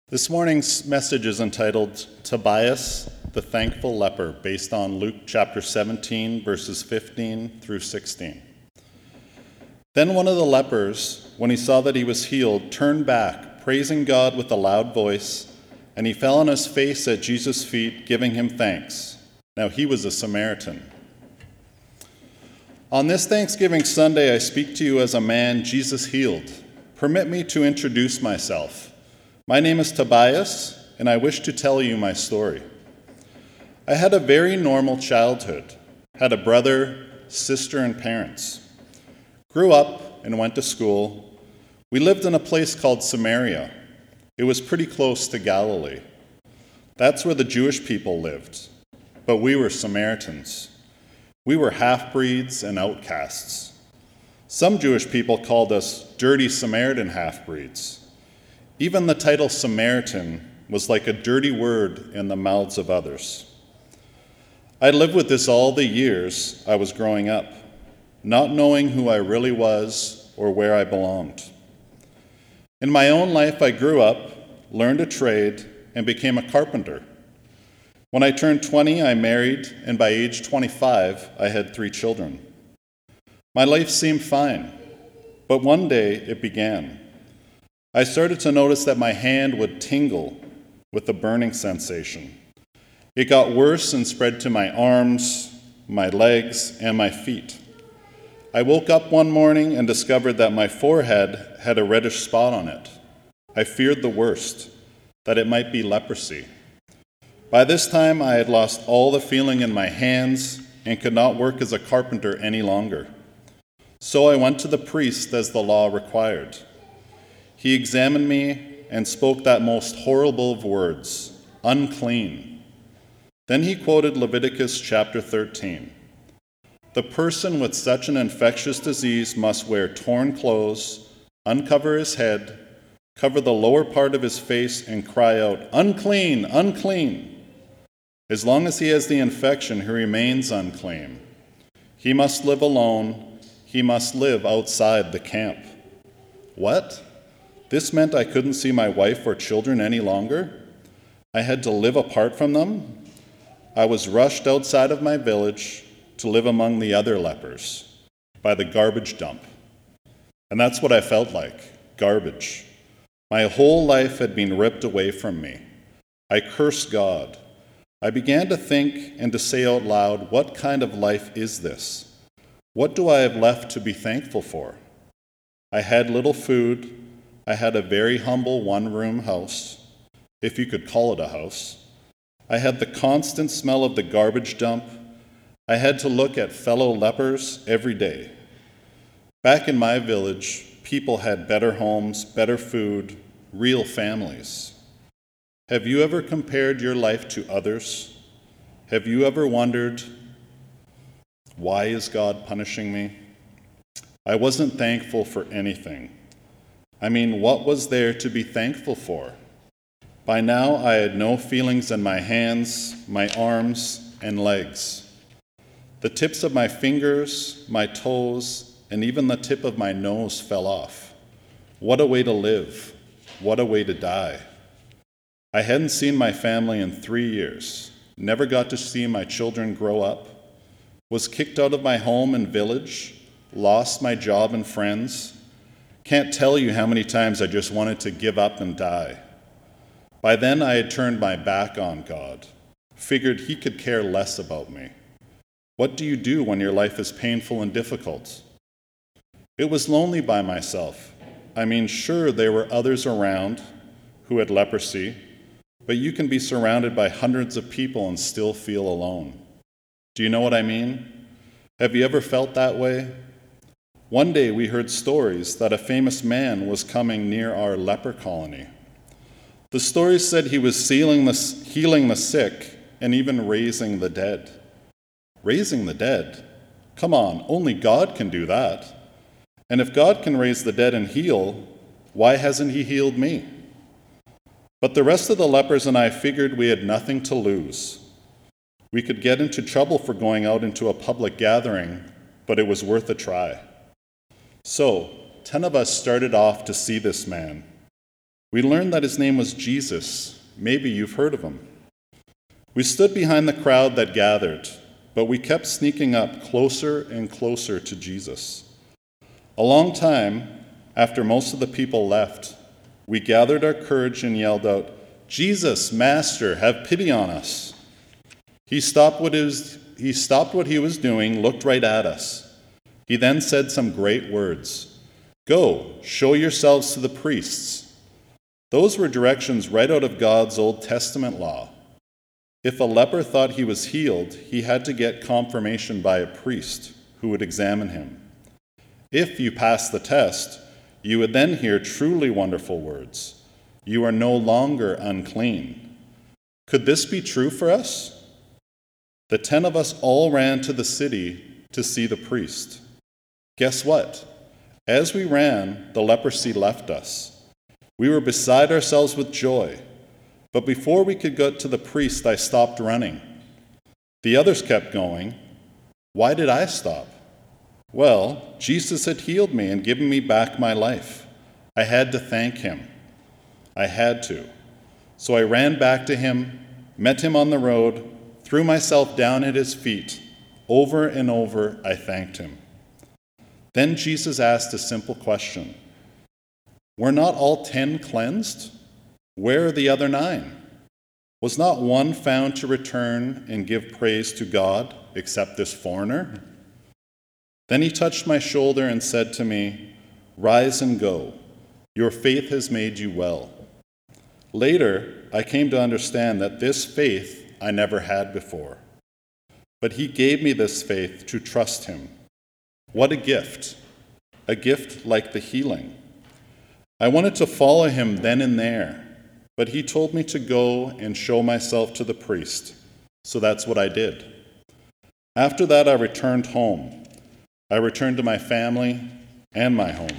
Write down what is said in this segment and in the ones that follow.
This morning's message is entitled Tobias, the Thankful Leper, based on Luke chapter 17, verses 15 through 16. Then one of the lepers, when he saw that he was healed, turned back, praising God with a loud voice, and he fell on his face at Jesus' feet, giving him thanks. Now he was a Samaritan. On this Thanksgiving Sunday, I speak to you as a man Jesus healed. Permit me to introduce myself. My name is Tobias, and I wish to tell you my story. I had a very normal childhood, had a brother, sister, and parents. Grew up and went to school. We lived in a place called Samaria. It was pretty close to Galilee. That's where the Jewish people lived, but we were Samaritans. We were half-breeds and outcasts. Some Jewish people called us dirty Samaritan half-breeds. Even the title Samaritan was like a dirty word in the mouths of others. I lived with this all the years I was growing up, not knowing who I really was or where I belonged. In my own life, I grew up, learned a trade, and became a carpenter. When I turned 20, I married, and by age 25, I had 3 children. My life seemed fine, but one day it began. I started to notice that my hand would tingle with a burning sensation. It got worse and spread to my arms, my legs, and my feet. I woke up one morning and discovered that my forehead had a reddish spot on it. I feared the worst, that it might be leprosy. By this time, I had lost all the feeling in my hands and could not work as a carpenter any longer. So I went to the priest as the law required. He examined me and spoke that most horrible of words, unclean. Then he quoted Leviticus chapter 13. The person with such an infectious disease must wear torn clothes, uncover his head, cover the lower part of his face, and cry out, "Unclean, unclean." As long as he has the infection, he remains unclean. He must live alone. He must live outside the camp. What? This meant I couldn't see my wife or children any longer? I had to live apart from them? I was rushed outside of my village to live among the other lepers, by the garbage dump. And that's what I felt like, garbage. My whole life had been ripped away from me. I cursed God. I began to think and to say out loud, what kind of life is this? What do I have left to be thankful for? I had little food. I had a very humble one-room house, if you could call it a house. I had the constant smell of the garbage dump. I had to look at fellow lepers every day. Back in my village, people had better homes, better food, real families. Have you ever compared your life to others? Have you ever wondered, why is God punishing me? I wasn't thankful for anything. I mean, what was there to be thankful for? By now, I had no feelings in my hands, my arms, and legs. The tips of my fingers, my toes, and even the tip of my nose fell off. What a way to live. What a way to die. I hadn't seen my family in 3 years, never got to see my children grow up, was kicked out of my home and village, lost my job and friends. Can't tell you how many times I just wanted to give up and die. By then, I had turned my back on God, figured he could care less about me. What do you do when your life is painful and difficult? It was lonely by myself. I mean, sure, there were others around who had leprosy, but you can be surrounded by hundreds of people and still feel alone. Do you know what I mean? Have you ever felt that way? One day we heard stories that a famous man was coming near our leper colony. The stories said he was healing the sick and even raising the dead. Raising the dead? Come on, only God can do that. And if God can raise the dead and heal, why hasn't he healed me? But the rest of the lepers and I figured we had nothing to lose. We could get into trouble for going out into a public gathering, but it was worth a try. So, 10 of us started off to see this man. We learned that his name was Jesus. Maybe you've heard of him. We stood behind the crowd that gathered, but we kept sneaking up closer and closer to Jesus. A long time after most of the people left, we gathered our courage and yelled out, "Jesus, Master, have pity on us." He stopped what he was doing, looked right at us. He then said some great words. "Go, show yourselves to the priests." Those were directions right out of God's Old Testament law. If a leper thought he was healed, he had to get confirmation by a priest who would examine him. If you passed the test, you would then hear truly wonderful words. You are no longer unclean. Could this be true for us? The 10 of us all ran to the city to see the priest. Guess what? As we ran, the leprosy left us. We were beside ourselves with joy. But before we could get to the priest, I stopped running. The others kept going. Why did I stop? Well, Jesus had healed me and given me back my life. I had to thank him. I had to. So I ran back to him, met him on the road, threw myself down at his feet. Over and over, I thanked him. Then Jesus asked a simple question. Were not all 10 cleansed? Where are the other 9? Was not one found to return and give praise to God except this foreigner? Then he touched my shoulder and said to me, "Rise and go. Your faith has made you well." Later, I came to understand that this faith I never had before. But he gave me this faith to trust him. What a gift like the healing. I wanted to follow him then and there, but he told me to go and show myself to the priest, so that's what I did. After that, I returned home. I returned to my family and my home.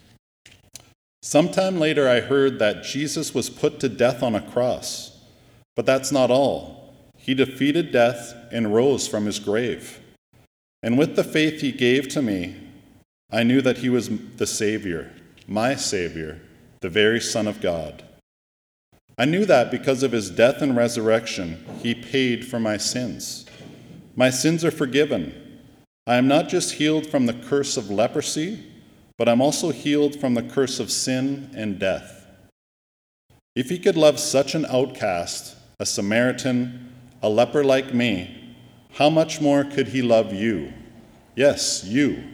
Sometime later, I heard that Jesus was put to death on a cross, but that's not all. He defeated death and rose from his grave. And with the faith he gave to me, I knew that he was the Savior, my Savior, the very Son of God. I knew that because of his death and resurrection, he paid for my sins. My sins are forgiven. I am not just healed from the curse of leprosy, but I'm also healed from the curse of sin and death. If he could love such an outcast, a Samaritan, a leper like me, how much more could he love you? Yes, you.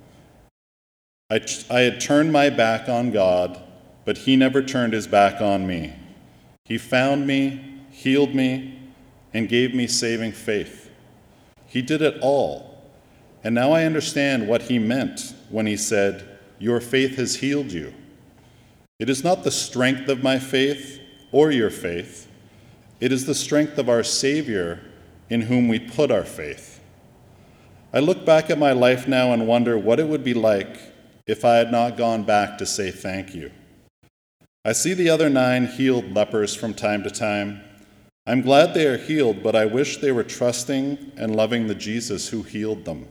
I had turned my back on God, but he never turned his back on me. He found me, healed me, and gave me saving faith. He did it all. And now I understand what he meant when he said, "Your faith has healed you." It is not the strength of my faith or your faith. It is the strength of our Savior in whom we put our faith. I look back at my life now and wonder what it would be like if I had not gone back to say thank you. I see the other 9 healed lepers from time to time. I'm glad they are healed, but I wish they were trusting and loving the Jesus who healed them.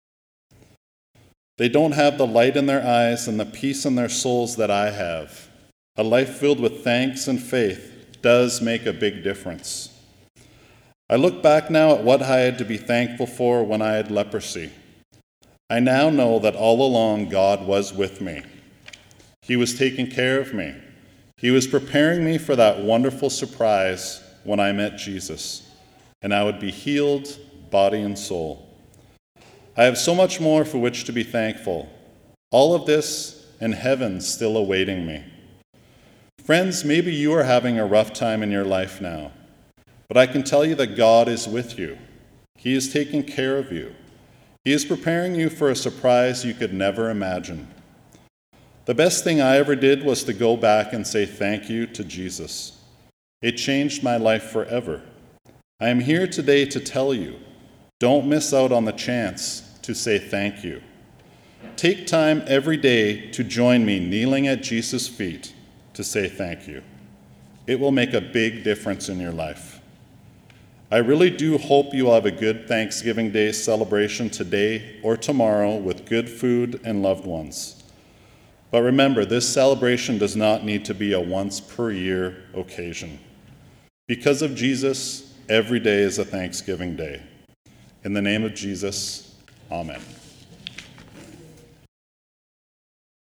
They don't have the light in their eyes and the peace in their souls that I have. A life filled with thanks and faith does make a big difference. I look back now at what I had to be thankful for when I had leprosy. I now know that all along God was with me. He was taking care of me. He was preparing me for that wonderful surprise when I met Jesus, and I would be healed, body and soul. I have so much more for which to be thankful. All of this and heaven still awaiting me. Friends, maybe you are having a rough time in your life now, but I can tell you that God is with you. He is taking care of you. He is preparing you for a surprise you could never imagine. The best thing I ever did was to go back and say thank you to Jesus. It changed my life forever. I am here today to tell you, don't miss out on the chance to say thank you. Take time every day to join me kneeling at Jesus' feet to say thank you. It will make a big difference in your life. I really do hope you will have a good Thanksgiving Day celebration today or tomorrow with good food and loved ones. But remember, this celebration does not need to be a once-per-year occasion. Because of Jesus, every day is a Thanksgiving day. In the name of Jesus, amen.